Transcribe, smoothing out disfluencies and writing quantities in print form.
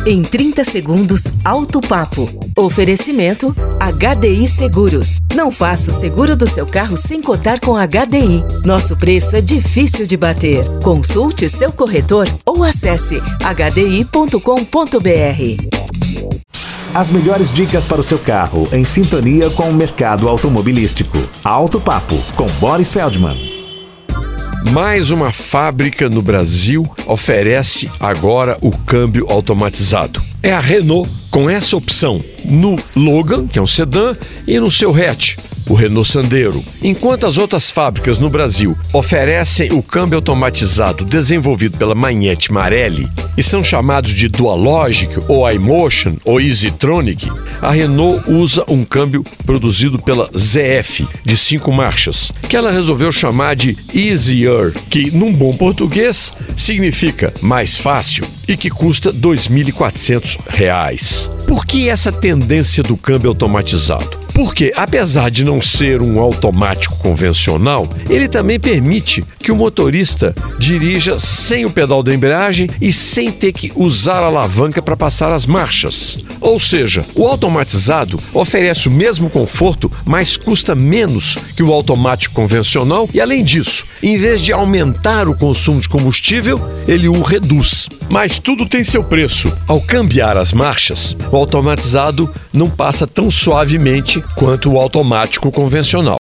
Em 30 segundos, Alto Papo. Oferecimento HDI Seguros. Não faça o seguro do seu carro sem cotar com HDI. Nosso preço é difícil de bater. Consulte seu corretor ou acesse hdi.com.br. As melhores dicas para o seu carro, em sintonia com o mercado automobilístico. Alto Papo, com Boris Feldman. Mais uma fábrica no Brasil oferece agora o câmbio automatizado. É a Renault, com essa opção no Logan, que é um sedã, e no seu hatch, o Renault Sandero. Enquanto as outras fábricas no Brasil oferecem o câmbio automatizado desenvolvido pela Magneti Marelli e são chamados de Dualogic ou iMotion ou EasyTronic, a Renault usa um câmbio produzido pela ZF de 5 marchas, que ela resolveu chamar de Easier, que num bom português significa mais fácil e que custa R$ 2.400. Por que essa tendência do câmbio automatizado? Porque, apesar de não ser um automático convencional, ele também permite que o motorista dirija sem o pedal da embreagem e sem ter que usar a alavanca para passar as marchas. Ou seja, o automatizado oferece o mesmo conforto, mas custa menos que o automático convencional e, além disso, em vez de aumentar o consumo de combustível, ele o reduz. Mas tudo tem seu preço. Ao cambiar as marchas, o automatizado não passa tão suavemente quanto o automático convencional.